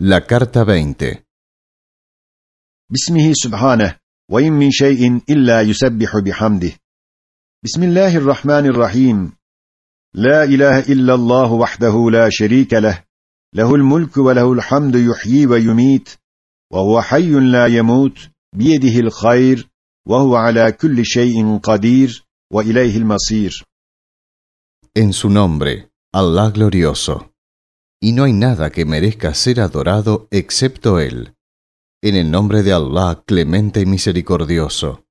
La carta 20. باسمه سبحانه وإن من شيء إلا يسبح بحمده. بسم الله الرحمن الرحيم. لا إله إلا الله وحده لا شريك له، له الملك وله الحمد يحيي ويميت، وهو حي لا يموت، بيده الخير، وهو على كل شيء قدير، وإليه المصير. En su nombre, Allah glorioso. Y no hay nada que merezca ser adorado excepto Él. En el nombre de Allah, clemente y misericordioso.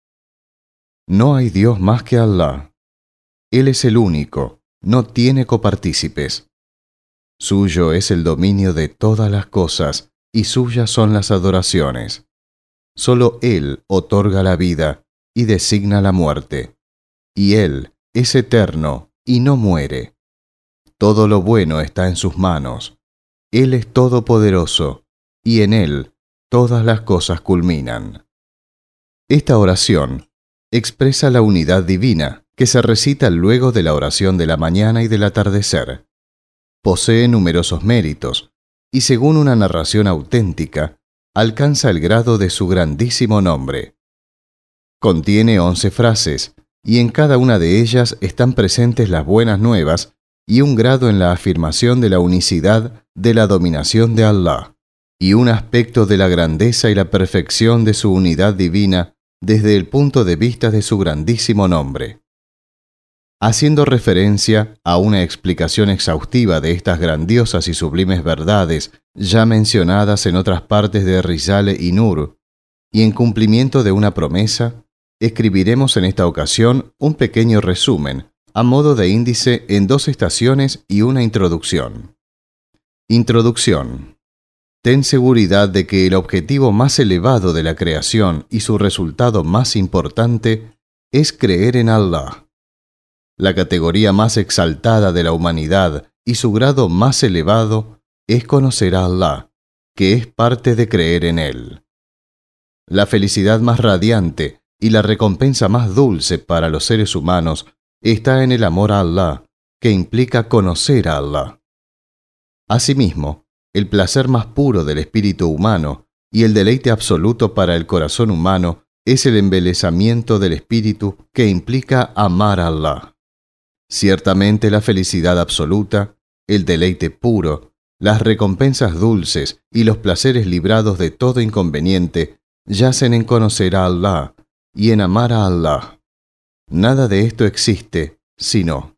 No hay Dios más que Allah. Él es el único, no tiene copartícipes. Suyo es el dominio de todas las cosas, y suyas son las adoraciones. Solo Él otorga la vida y designa la muerte. Y Él es eterno y no muere. Todo lo bueno está en sus manos. Él es todopoderoso, y en Él todas las cosas culminan. Esta oración expresa la unidad divina que se recita luego de la oración de la mañana y del atardecer. Posee numerosos méritos, y según una narración auténtica, alcanza el grado de su grandísimo nombre. Contiene 11 frases, y en cada una de ellas están presentes las buenas nuevas y un grado en la afirmación de la unicidad de la dominación de Allah, y un aspecto de la grandeza y la perfección de su unidad divina desde el punto de vista de su grandísimo nombre. Haciendo referencia a una explicación exhaustiva de estas grandiosas y sublimes verdades ya mencionadas en otras partes de Risale y Nur, y en cumplimiento de una promesa, escribiremos en esta ocasión un pequeño resumen, a modo de índice en 2 estaciones y una introducción. Introducción. Ten seguridad de que el objetivo más elevado de la creación y su resultado más importante es creer en Allah. La categoría más exaltada de la humanidad y su grado más elevado es conocer a Allah, que es parte de creer en Él. La felicidad más radiante y la recompensa más dulce para los seres humanos está en el amor a Allah, que implica conocer a Allah. Asimismo, el placer más puro del espíritu humano y el deleite absoluto para el corazón humano es el embelezamiento del espíritu que implica amar a Allah. Ciertamente la felicidad absoluta, el deleite puro, las recompensas dulces y los placeres librados de todo inconveniente yacen en conocer a Allah y en amar a Allah. Nada de esto existe, sino.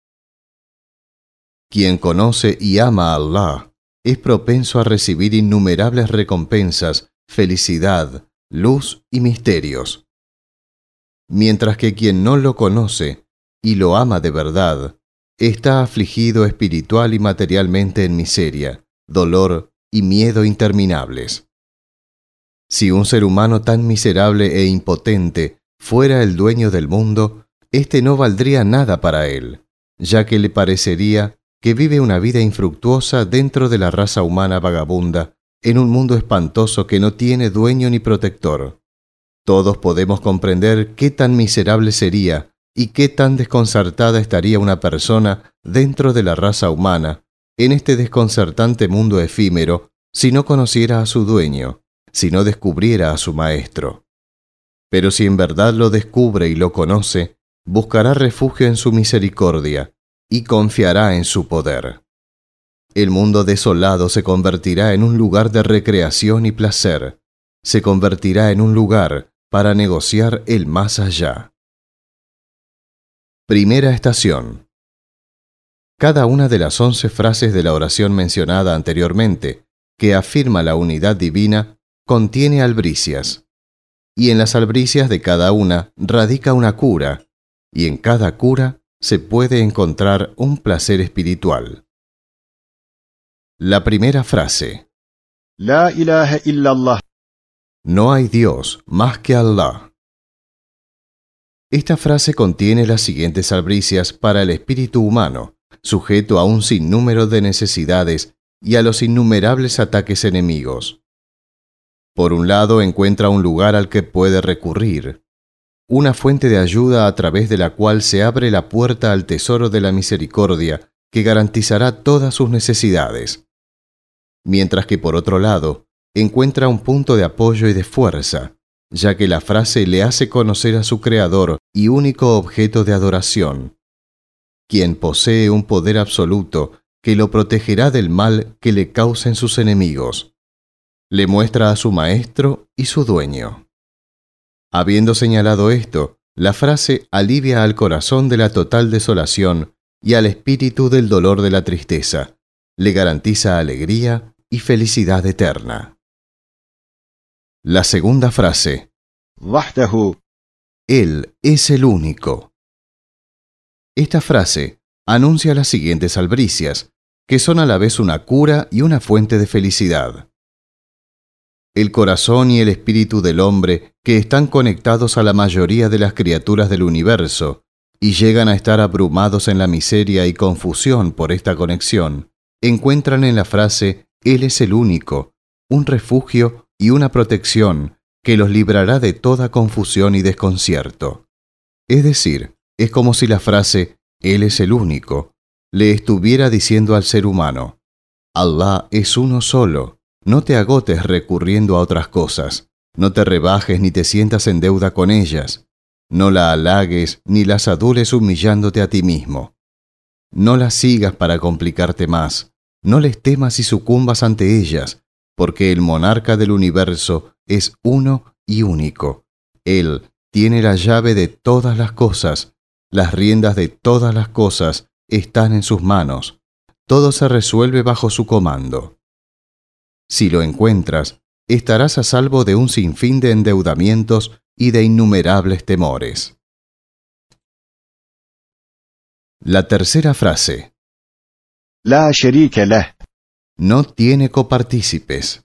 Quien conoce y ama a Allah es propenso a recibir innumerables recompensas, felicidad, luz y misterios. Mientras que quien no lo conoce y lo ama de verdad, está afligido espiritual y materialmente en miseria, dolor y miedo interminables. Si un ser humano tan miserable e impotente fuera el dueño del mundo, éste no valdría nada para él, ya que le parecería que vive una vida infructuosa dentro de la raza humana vagabunda, en un mundo espantoso que no tiene dueño ni protector. Todos podemos comprender qué tan miserable sería y qué tan desconcertada estaría una persona dentro de la raza humana, en este desconcertante mundo efímero, si no conociera a su dueño, si no descubriera a su maestro. Pero si en verdad lo descubre y lo conoce, buscará refugio en su misericordia y confiará en su poder. El mundo desolado se convertirá en un lugar de recreación y placer, se convertirá en un lugar para negociar el más allá. Primera estación. Cada una de las 11 frases de la oración mencionada anteriormente, que afirma la unidad divina, contiene albricias. Y en las albricias de cada una radica una cura, y en cada cura se puede encontrar un placer espiritual. La primera frase. La ilaha illallah. No hay Dios más que Allah. Esta frase contiene las siguientes albricias para el espíritu humano, sujeto a un sinnúmero de necesidades y a los innumerables ataques enemigos. Por un lado, encuentra un lugar al que puede recurrir, una fuente de ayuda a través de la cual se abre la puerta al tesoro de la misericordia que garantizará todas sus necesidades. mientras que por otro lado, encuentra un punto de apoyo y de fuerza, ya que la frase le hace conocer a su Creador y único objeto de adoración, quien posee un poder absoluto que lo protegerá del mal que le causen sus enemigos. Le muestra a su maestro y su dueño. Habiendo señalado esto, la frase alivia al corazón de la total desolación y al espíritu del dolor de la tristeza. Le garantiza alegría y felicidad eterna. La segunda frase. وحده. Él es el único. Esta frase anuncia las siguientes albricias, que son a la vez una cura y una fuente de felicidad. El corazón y el espíritu del hombre, que están conectados a la mayoría de las criaturas del universo, y llegan a estar abrumados en la miseria y confusión por esta conexión, encuentran en la frase Él es el único, un refugio y una protección que los librará de toda confusión y desconcierto. Es decir, es como si la frase Él es el único le estuviera diciendo al ser humano: Allah es uno solo, no te agotes recurriendo a otras cosas, no te rebajes ni te sientas en deuda con ellas, no la halagues ni las adules humillándote a ti mismo. No las sigas para complicarte más, no les temas y sucumbas ante ellas, porque el monarca del universo es uno y único. Él tiene la llave de todas las cosas, las riendas de todas las cosas están en sus manos, todo se resuelve bajo su comando. Si lo encuentras, estarás a salvo de un sinfín de endeudamientos y de innumerables temores. La tercera frase. لا شريك له. No tiene copartícipes.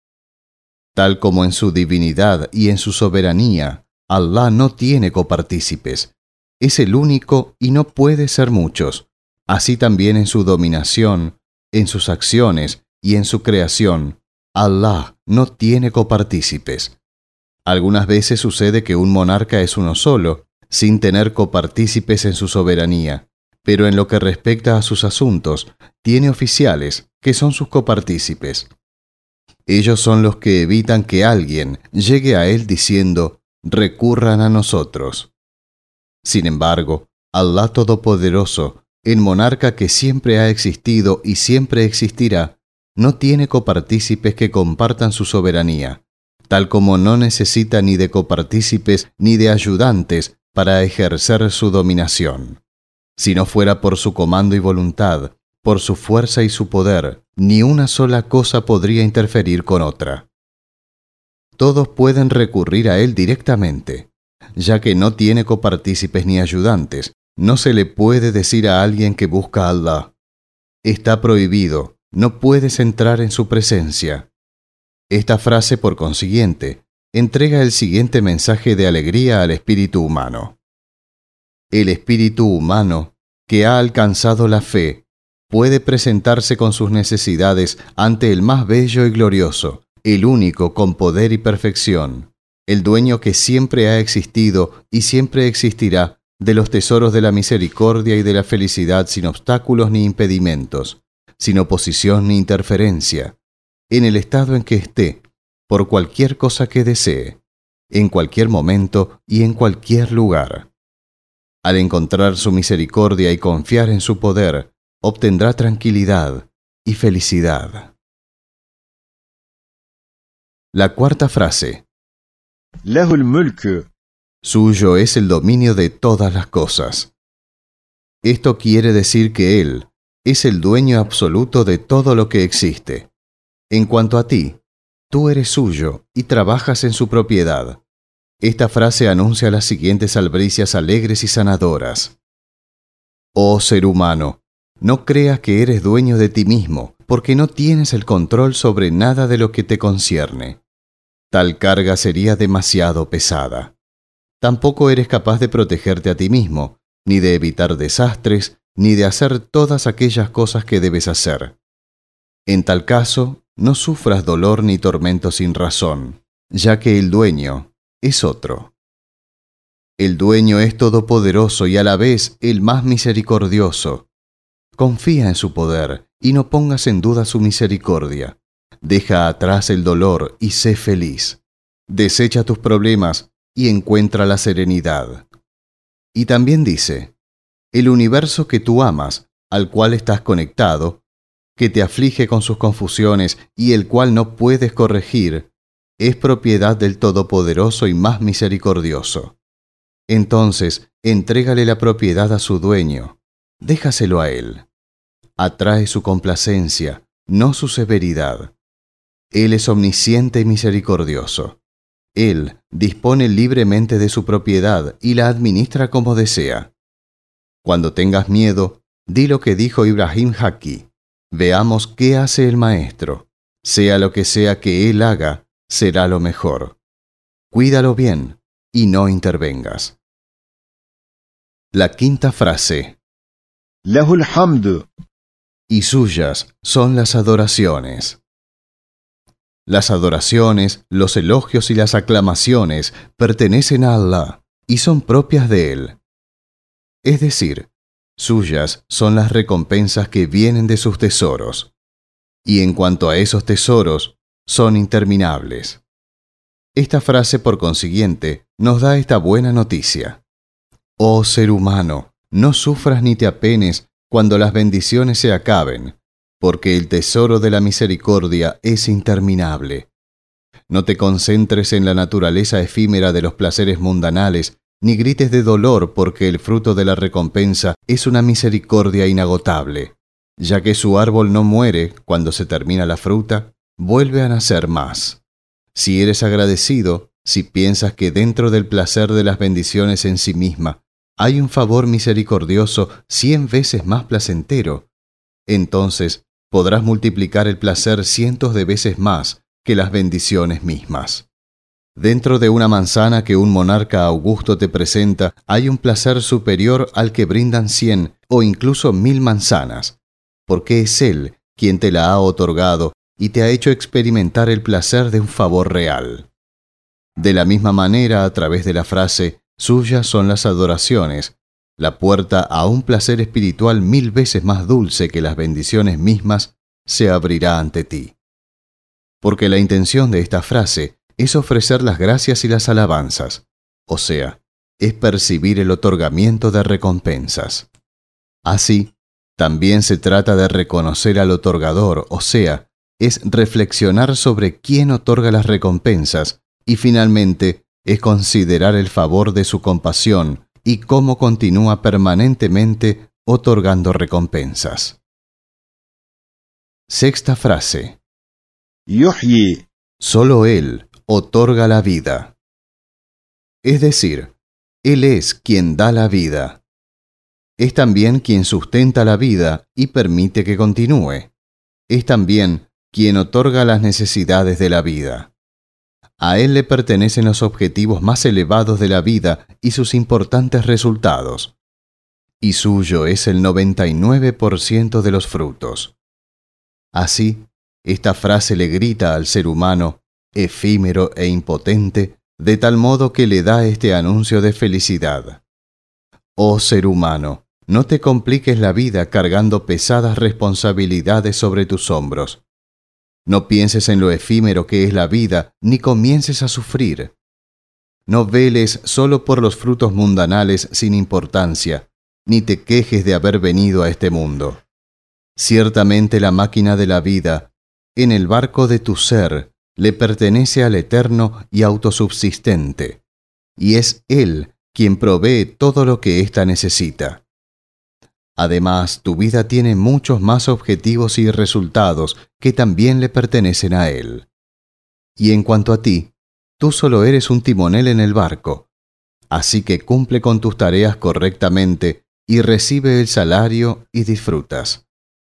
Tal como en su divinidad y en su soberanía, Allah no tiene copartícipes. Es el único y no puede ser muchos. Así también en su dominación, en sus acciones y en su creación, Allah no tiene copartícipes. Algunas veces sucede que un monarca es uno solo, sin tener copartícipes en su soberanía, pero en lo que respecta a sus asuntos, tiene oficiales que son sus copartícipes. Ellos son los que evitan que alguien llegue a él diciendo: recurran a nosotros. Sin embargo, Allah Todopoderoso, el monarca que siempre ha existido y siempre existirá, no tiene copartícipes que compartan su soberanía, tal como no necesita ni de copartícipes ni de ayudantes para ejercer su dominación. Si no fuera por su comando y voluntad, por su fuerza y su poder, ni una sola cosa podría interferir con otra. Todos pueden recurrir a él directamente, ya que no tiene copartícipes ni ayudantes. No se le puede decir a alguien que busca a Allah: está prohibido, no puedes entrar en su presencia. Esta frase, por consiguiente, entrega el siguiente mensaje de alegría al espíritu humano. El espíritu humano, que ha alcanzado la fe, puede presentarse con sus necesidades ante el más bello y glorioso, el único con poder y perfección, el dueño que siempre ha existido y siempre existirá de los tesoros de la misericordia y de la felicidad sin obstáculos ni impedimentos, sin oposición ni interferencia, en el estado en que esté, por cualquier cosa que desee, en cualquier momento y en cualquier lugar. Al encontrar su misericordia y confiar en su poder, obtendrá tranquilidad y felicidad. La cuarta frase. له الملك. Suyo es el dominio de todas las cosas. Esto quiere decir que Él es el dueño absoluto de todo lo que existe. En cuanto a ti, tú eres suyo y trabajas en su propiedad. Esta frase anuncia las siguientes albricias alegres y sanadoras. Oh ser humano, no creas que eres dueño de ti mismo, porque no tienes el control sobre nada de lo que te concierne. Tal carga sería demasiado pesada. Tampoco eres capaz de protegerte a ti mismo, ni de evitar desastres, ni de hacer todas aquellas cosas que debes hacer. En tal caso, no sufras dolor ni tormento sin razón, ya que el dueño es otro. El dueño es todopoderoso y a la vez el más misericordioso. Confía en su poder y no pongas en duda su misericordia, Deja atrás el dolor y sé feliz. Desecha tus problemas y encuentra la serenidad. Y también dice, el universo que tú amas, al cual estás conectado, que te aflige con sus confusiones y el cual no puedes corregir, es propiedad del Todopoderoso y más misericordioso. Entonces, entrégale la propiedad a su dueño, déjaselo a él. Atrae su complacencia, no su severidad. Él es omnisciente y misericordioso. Él dispone libremente de su propiedad y la administra como desea. Cuando tengas miedo, di lo que dijo Ibrahim Haki. Veamos qué hace el maestro. Sea lo que sea que él haga, será lo mejor. Cuídalo bien y no intervengas. La quinta frase. Lahul hamd. Y suyas son las adoraciones. Las adoraciones, los elogios y las aclamaciones pertenecen a Allah y son propias de Él. Es decir, suyas son las recompensas que vienen de sus tesoros. Y en cuanto a esos tesoros, son interminables. Esta frase, por consiguiente, nos da esta buena noticia. Oh ser humano, no sufras ni te apenes cuando las bendiciones se acaben, porque el tesoro de la misericordia es interminable. No te concentres en la naturaleza efímera de los placeres mundanales, ni grites de dolor porque el fruto de la recompensa es una misericordia inagotable. Ya que su árbol no muere cuando se termina la fruta, vuelve a nacer más. Si eres agradecido, si piensas que dentro del placer de las bendiciones en sí misma hay un favor misericordioso 100 veces más placentero, entonces podrás multiplicar el placer cientos de veces más que las bendiciones mismas. Dentro de una manzana que un monarca augusto te presenta, hay un placer superior al que brindan 100 o incluso 1000 manzanas, porque es Él quien te la ha otorgado y te ha hecho experimentar el placer de un favor real. De la misma manera, a través de la frase, suyas son las adoraciones, la puerta a un placer espiritual 1000 veces más dulce que las bendiciones mismas se abrirá ante ti. Porque la intención de esta frase es ofrecer las gracias y las alabanzas, o sea, es percibir el otorgamiento de recompensas. Así, también se trata de reconocer al otorgador, o sea, es reflexionar sobre quién otorga las recompensas y finalmente es considerar el favor de su compasión y cómo continúa permanentemente otorgando recompensas. Sexta frase. Yuhyi. Solo Él otorga la vida. Es decir, Él es quien da la vida. Es también quien sustenta la vida y permite que continúe. Es también quien otorga las necesidades de la vida. A Él le pertenecen los objetivos más elevados de la vida y sus importantes resultados. Y suyo es el 99% de los frutos. Así, esta frase le grita al ser humano, efímero e impotente, de tal modo que le da este anuncio de felicidad. Oh ser humano, no te compliques la vida cargando pesadas responsabilidades sobre tus hombros. No pienses en lo efímero que es la vida, ni comiences a sufrir. No veles solo por los frutos mundanales sin importancia, ni te quejes de haber venido a este mundo. Ciertamente la máquina de la vida, en el barco de tu ser, le pertenece al Eterno y autosubsistente, y es Él quien provee todo lo que ésta necesita. Además, tu vida tiene muchos más objetivos y resultados que también le pertenecen a Él. Y en cuanto a ti, tú solo eres un timonel en el barco, así que cumple con tus tareas correctamente y recibe el salario y disfrutas.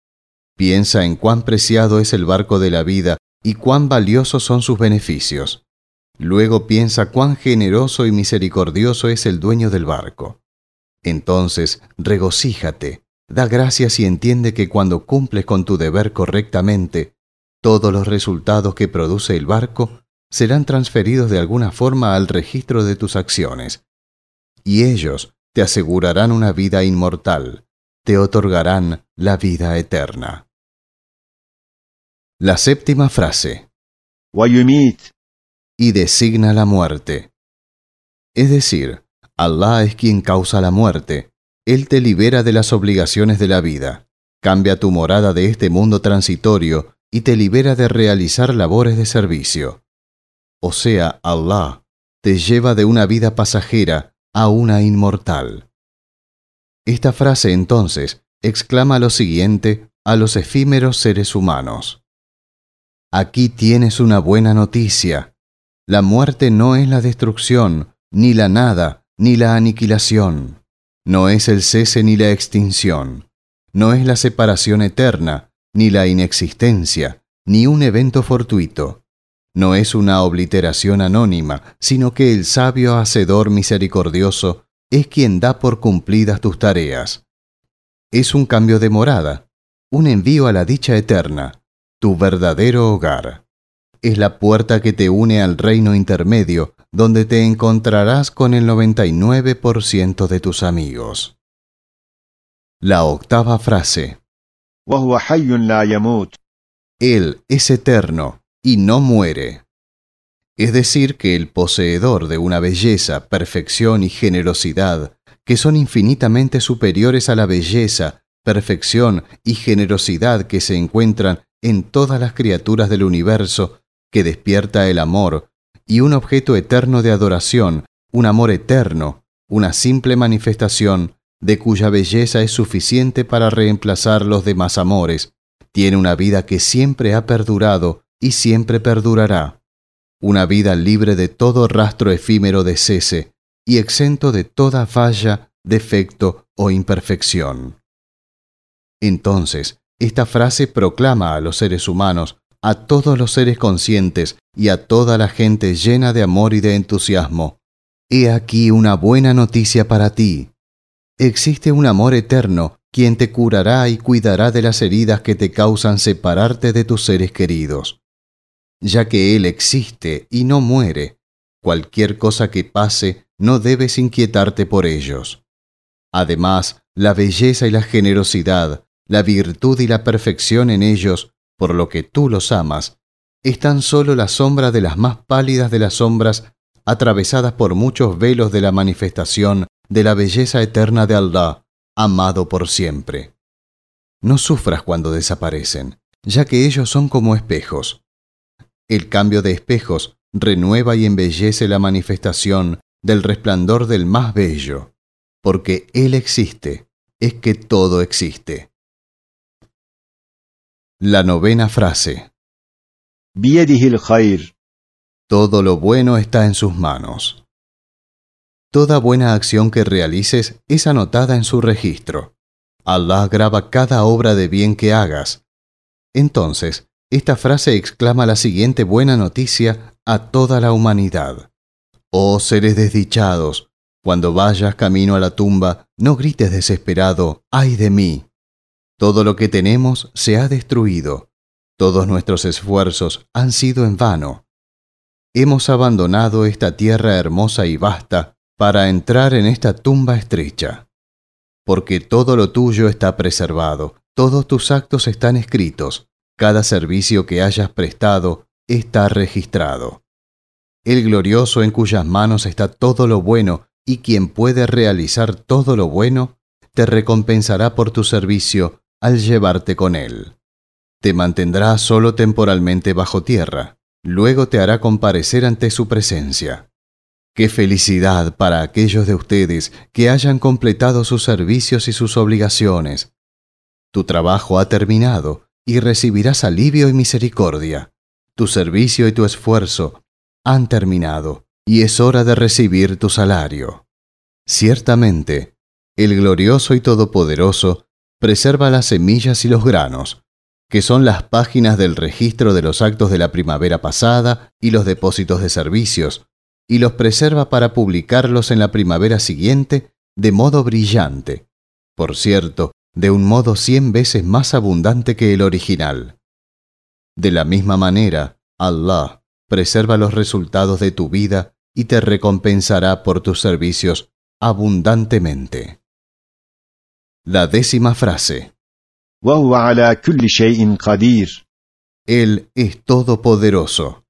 Piensa en cuán preciado es el barco de la vida y cuán valiosos son sus beneficios. Luego piensa cuán generoso y misericordioso es el dueño del barco. Entonces, regocíjate, da gracias y entiende que cuando cumples con tu deber correctamente, todos los resultados que produce el barco serán transferidos de alguna forma al registro de tus acciones, y ellos te asegurarán una vida inmortal, te otorgarán la vida eterna. La séptima frase. ويميت. Y designa la muerte. Es decir, Allah es quien causa la muerte. Él te libera de las obligaciones de la vida, cambia tu morada de este mundo transitorio y te libera de realizar labores de servicio. O sea, Allah te lleva de una vida pasajera a una inmortal. Esta frase entonces exclama lo siguiente a los efímeros seres humanos. Aquí tienes una buena noticia. La muerte no es la destrucción, ni la nada, ni la aniquilación. No es el cese ni la extinción. No es la separación eterna, ni la inexistencia, ni un evento fortuito. No es una obliteración anónima, sino que el sabio Hacedor misericordioso es quien da por cumplidas tus tareas. Es un cambio de morada, un envío a la dicha eterna, tu verdadero hogar. Es la puerta que te une al reino intermedio, donde te encontrarás con el 99% de tus amigos. La octava frase. وهو حي لا يموت. Él es eterno y no muere. Es decir, que el poseedor de una belleza, perfección y generosidad, que son infinitamente superiores a la belleza, perfección y generosidad que se encuentran en todas las criaturas del universo, que despierta el amor, y un objeto eterno de adoración, un amor eterno, una simple manifestación de cuya belleza es suficiente para reemplazar los demás amores, tiene una vida que siempre ha perdurado y siempre perdurará, una vida libre de todo rastro efímero de cese y exento de toda falla, defecto o imperfección. Entonces, esta frase proclama a los seres humanos, a todos los seres conscientes y a toda la gente llena de amor y de entusiasmo: he aquí una buena noticia para ti. Existe un amor eterno, quien te curará y cuidará de las heridas que te causan separarte de tus seres queridos. Ya que Él existe y no muere, cualquier cosa que pase no debes inquietarte por ellos. Además, la belleza y la generosidad, la virtud y la perfección en ellos, por lo que tú los amas, es tan solo la sombra de las más pálidas de las sombras, atravesadas por muchos velos de la manifestación de la belleza eterna de Allah, amado por siempre. No sufras cuando desaparecen, ya que ellos son como espejos. El cambio de espejos renueva y embellece la manifestación del resplandor del más bello, porque Él existe, es que todo existe. La novena frase. بيده الخير. Todo lo bueno está en sus manos. Toda buena acción que realices es anotada en su registro. Allah graba cada obra de bien que hagas. Entonces, esta frase exclama la siguiente buena noticia a toda la humanidad. Oh seres desdichados, cuando vayas camino a la tumba, no grites desesperado: ¡ay de mí! Todo lo que tenemos se ha destruido. Todos nuestros esfuerzos han sido en vano. Hemos abandonado esta tierra hermosa y vasta para entrar en esta tumba estrecha. Porque todo lo tuyo está preservado, todos tus actos están escritos, cada servicio que hayas prestado está registrado. El glorioso en cuyas manos está todo lo bueno y quien puede realizar todo lo bueno, te recompensará por tu servicio al llevarte con él. Te mantendrá solo temporalmente bajo tierra, luego te hará comparecer ante su presencia. ¡Qué felicidad para aquellos de ustedes que hayan completado sus servicios y sus obligaciones! Tu trabajo ha terminado y recibirás alivio y misericordia. Tu servicio y tu esfuerzo han terminado y es hora de recibir tu salario. Ciertamente, el glorioso y todopoderoso preserva las semillas y los granos, que son las páginas del registro de los actos de la primavera pasada y los depósitos de servicios, y los preserva para publicarlos en la primavera siguiente de modo brillante, por cierto, de un modo 100 veces más abundante que el original. De la misma manera, Allah preserva los resultados de tu vida y te recompensará por tus servicios abundantemente. La 10ª frase. وهو على كل شيء قدير. Él es todopoderoso.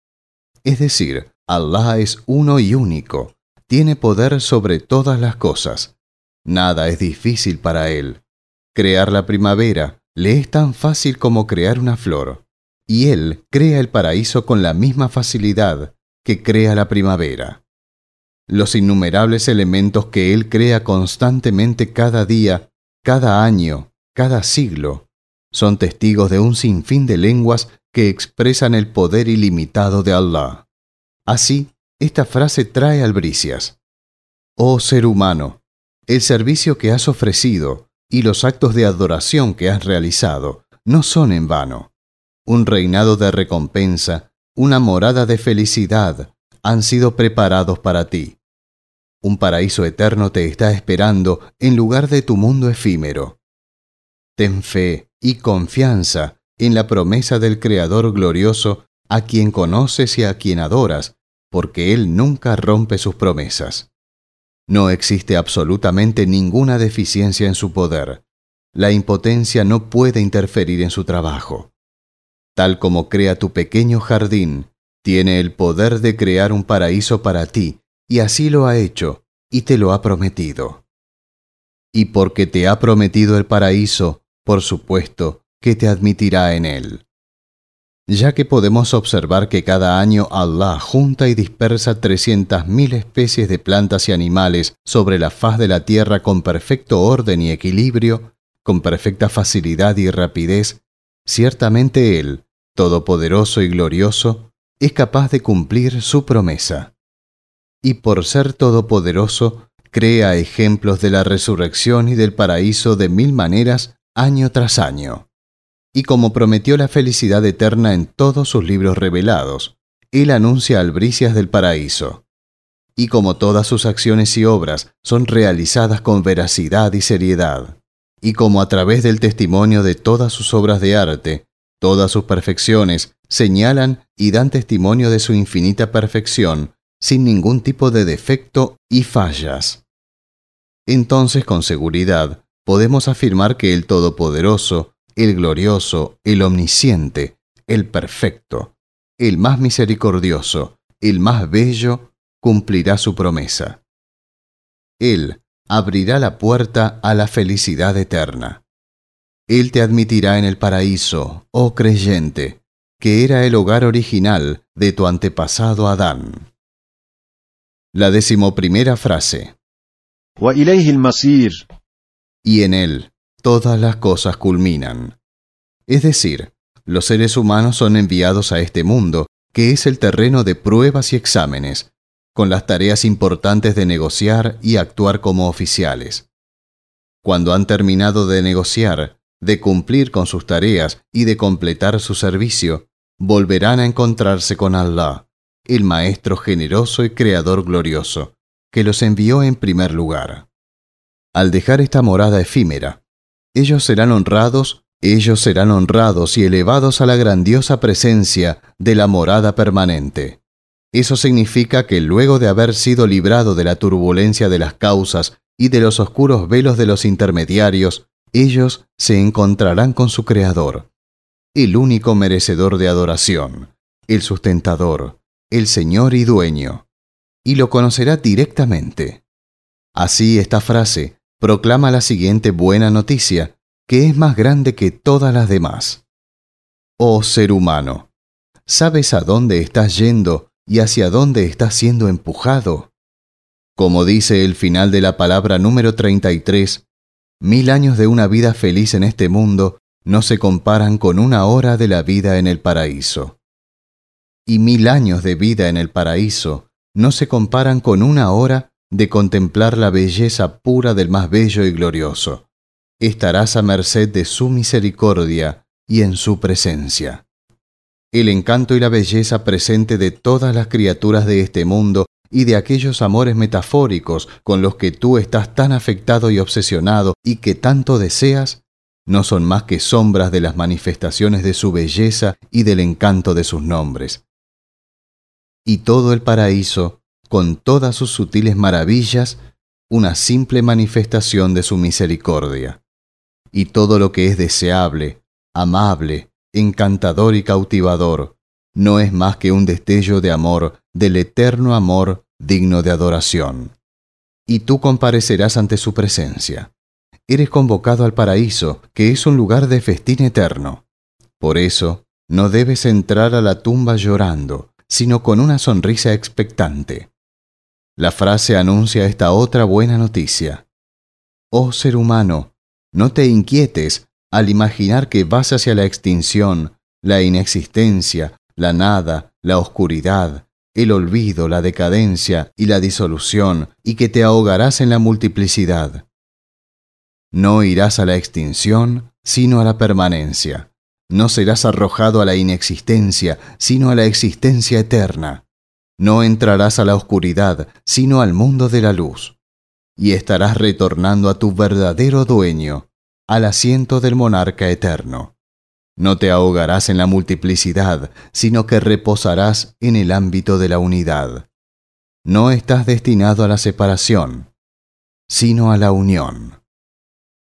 Es decir, Allah es uno y único, tiene poder sobre todas las cosas. Nada es difícil para Él. Crear la primavera le es tan fácil como crear una flor, y Él crea el paraíso con la misma facilidad que crea la primavera. Los innumerables elementos que Él crea constantemente cada día, cada año, cada siglo, son testigos de un sinfín de lenguas que expresan el poder ilimitado de Allah. Así, esta frase trae albricias. Oh ser humano, el servicio que has ofrecido y los actos de adoración que has realizado no son en vano. Un reinado de recompensa, una morada de felicidad han sido preparados para ti. Un paraíso eterno te está esperando en lugar de tu mundo efímero. Ten fe y confianza en la promesa del Creador glorioso a quien conoces y a quien adoras, porque Él nunca rompe sus promesas. No existe absolutamente ninguna deficiencia en su poder. La impotencia no puede interferir en su trabajo. Tal como crea tu pequeño jardín, tiene el poder de crear un paraíso para ti, y así lo ha hecho, y te lo ha prometido. Y porque te ha prometido el paraíso, por supuesto que te admitirá en él. Ya que podemos observar que cada año Allah junta y dispersa 300.000 especies de plantas y animales sobre la faz de la tierra con perfecto orden y equilibrio, con perfecta facilidad y rapidez, ciertamente Él, todopoderoso y glorioso, es capaz de cumplir su promesa. Y por ser todopoderoso, crea ejemplos de la resurrección y del paraíso de 1000 maneras año tras año. Y como prometió la felicidad eterna en todos sus libros revelados, Él anuncia albricias del paraíso. Y como todas sus acciones y obras son realizadas con veracidad y seriedad, y como a través del testimonio de todas sus obras de arte, todas sus perfecciones señalan y dan testimonio de su infinita perfección, sin ningún tipo de defecto y fallas. Entonces, con seguridad, podemos afirmar que el Todopoderoso, el Glorioso, el Omnisciente, el Perfecto, el más misericordioso, el más bello, cumplirá su promesa. Él abrirá la puerta a la felicidad eterna. Él te admitirá en el paraíso, oh creyente, que era el hogar original de tu antepasado Adán. La 11ª frase. وإليه المصير. Y en él todas las cosas culminan. Es decir, los seres humanos son enviados a este mundo, que es el terreno de pruebas y exámenes, con las tareas importantes de negociar y actuar como oficiales. Cuando han terminado de negociar, de cumplir con sus tareas y de completar su servicio, volverán a encontrarse con Allah, el Maestro generoso y Creador glorioso, que los envió en primer lugar. Al dejar esta morada efímera, ellos serán honrados y elevados a la grandiosa presencia de la morada permanente. Eso significa que luego de haber sido librado de la turbulencia de las causas y de los oscuros velos de los intermediarios, ellos se encontrarán con su Creador, el único merecedor de adoración, el sustentador, el Señor y Dueño, y lo conocerá directamente. Así esta frase proclama la siguiente buena noticia, que es más grande que todas las demás. Oh ser humano, ¿sabes a dónde estás yendo y hacia dónde estás siendo empujado? Como dice el final de la palabra número 33, 1000 años de una vida feliz en este mundo no se comparan con 1 hora de la vida en el paraíso. Y 1000 años de vida en el paraíso no se comparan con 1 hora de contemplar la belleza pura del más bello y glorioso. Estarás a merced de su misericordia y en su presencia. El encanto y la belleza presente de todas las criaturas de este mundo y de aquellos amores metafóricos con los que tú estás tan afectado y obsesionado y que tanto deseas, no son más que sombras de las manifestaciones de su belleza y del encanto de sus nombres. Y todo el paraíso, con todas sus sutiles maravillas, una simple manifestación de su misericordia. Y todo lo que es deseable, amable, encantador y cautivador, no es más que un destello de amor, del eterno amor digno de adoración. Y tú comparecerás ante su presencia. Eres convocado al paraíso, que es un lugar de festín eterno. Por eso, no debes entrar a la tumba llorando, sino con una sonrisa expectante. La frase anuncia esta otra buena noticia. Oh ser humano, no te inquietes al imaginar que vas hacia la extinción, la inexistencia, la nada, la oscuridad, el olvido, la decadencia y la disolución, y que te ahogarás en la multiplicidad. No irás a la extinción, sino a la permanencia. No serás arrojado a la inexistencia, sino a la existencia eterna. No entrarás a la oscuridad, sino al mundo de la luz. Y estarás retornando a tu verdadero dueño, al asiento del monarca eterno. No te ahogarás en la multiplicidad, sino que reposarás en el ámbito de la unidad. No estás destinado a la separación, sino a la unión.